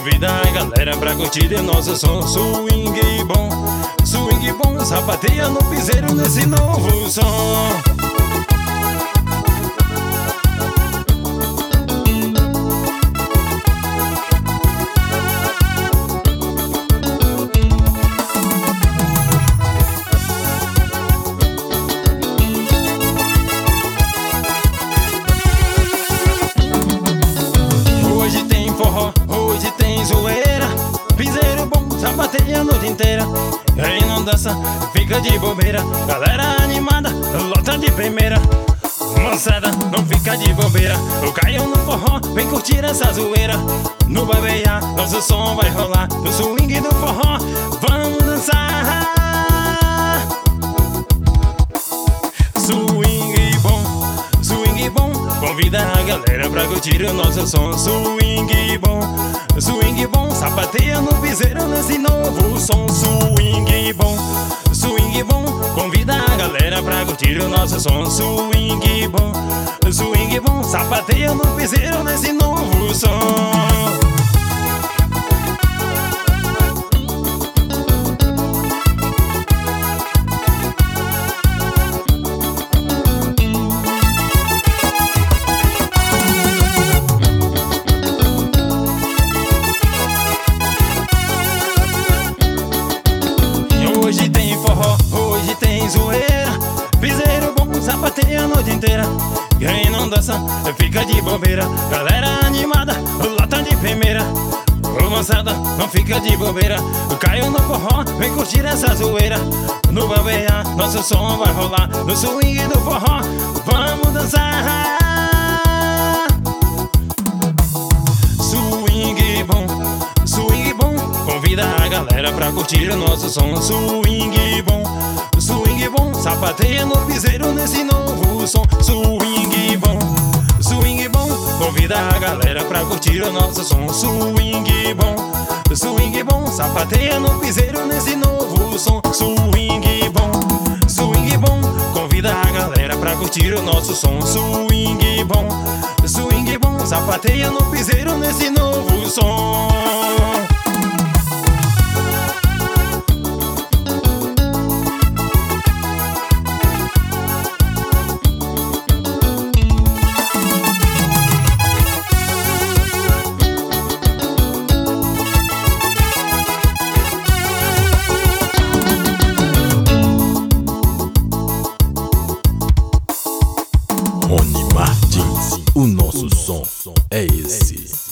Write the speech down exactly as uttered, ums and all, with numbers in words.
Convida a galera pra curtir o nosso som. Swing bom, swing bom, sapateia no piseiro nesse novo som. Hoje tem zoeira, piseiro bom, sapateia a noite inteira. Quem não dança, fica de bobeira. Galera animada, lota de primeira. Moçada, não fica de bobeira. Eu caio no forró, vem curtir essa zoeira. No babeia, nosso som vai rolar. No swing do forró, vamos dançar. Swing bom, swing bom, convida a galera pra curtir o nosso som. Swing bom, swing bom, sapateia no piseiro nesse novo som. Swing bom, swing bom, convida a galera pra curtir o nosso som. Swing bom, swing bom, sapateia no piseiro nesse novo som. Hoje tem forró, hoje tem zoeira, piseiro bom, sapateia a noite inteira. Quem não dança, fica de bobeira. Galera animada, lota de primeira. Ô moçada, não fica de bobeira. Caiu no forró, vem curtir essa zoeira. No babeia, nosso som vai rolar. No swing do forró, vamos dançar. Swing bom, swing bom, convida a galera pra curtir o nosso som. Swing bom, swing bom, sapateia no piseiro nesse novo som. Swing bom, swing bom, convida a galera pra curtir o nosso som. Swing bom, swing bom, sapateia no piseiro nesse novo som. Swing bom, swing bom, convida a galera pra curtir o nosso som. Swing bom, swing bom, sapateia no piseiro nesse novo som. Rony Martins, o nosso som é esse.